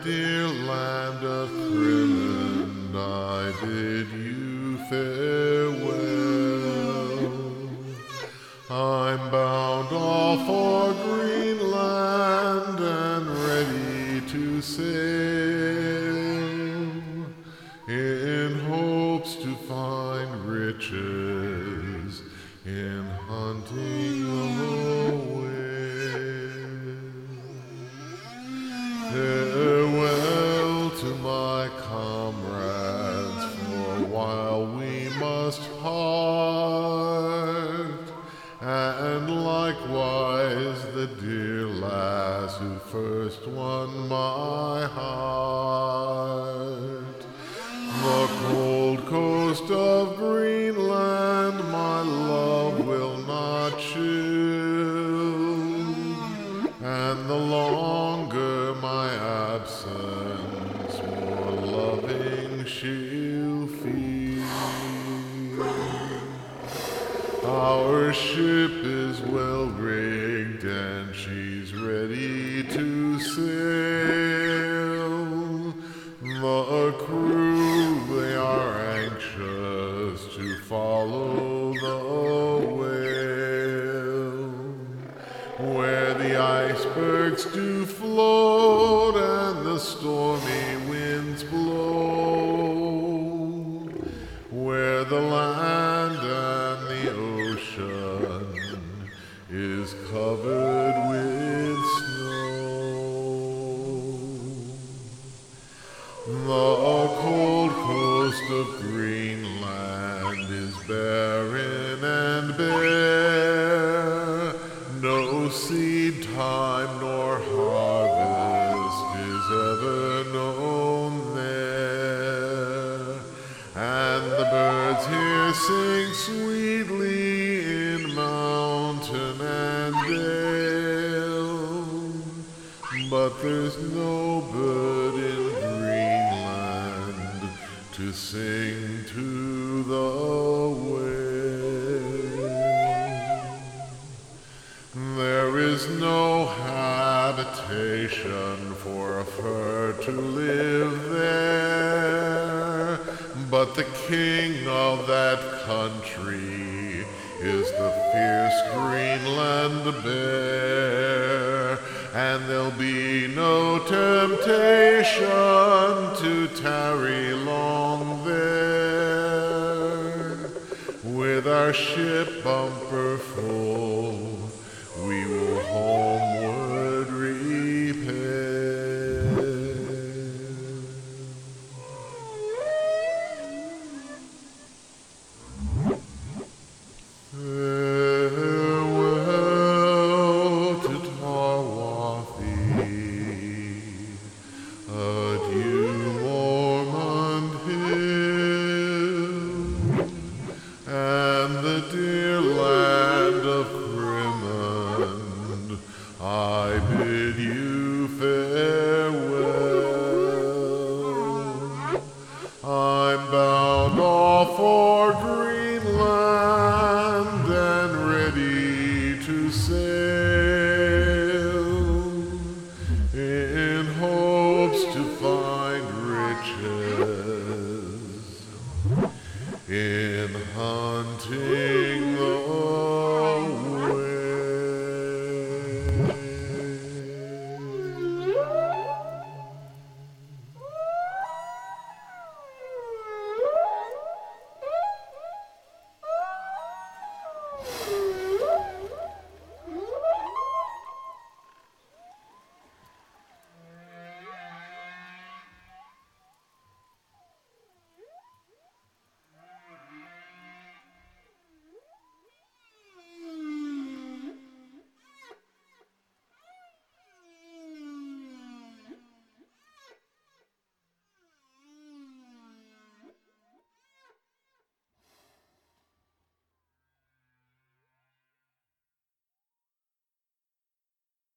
dear land of Crimond, I bid you farewell. I'm bound off for Greenland and ready to sail, in hopes to find riches in hunting the whale. Farewell to my comrades, for a while we must part, and likewise the dear lass who first won my heart. The cold coast of Greenland my love will not chill, and the longer my absence, more loving she'll feel. Our ship is well rigged and she's ready to sail. The crew, they are anxious to follow the whale, where the icebergs do float and the stormy winds blow, where the land and the ocean is covered with snow. The cold coast of Greenland is barren and bare. No seed time nor harvest is ever known there, and the birds here sing sweetly in mountain and dale, but there's no bird in Greenland to sing to the whale. There is no habitation for a fur to live there, but the king of that country is the fierce Greenland bear, and there'll be no temptation to tarry long there. With our ship bumper full, we will homeward repair. Farewell to Tarwathie, adieu Ormond Hill, and the dear land of Crimond, I bid you farewell. I'm bound off for Greenland and ready to sail, in hopes to find riches in hunting the whale.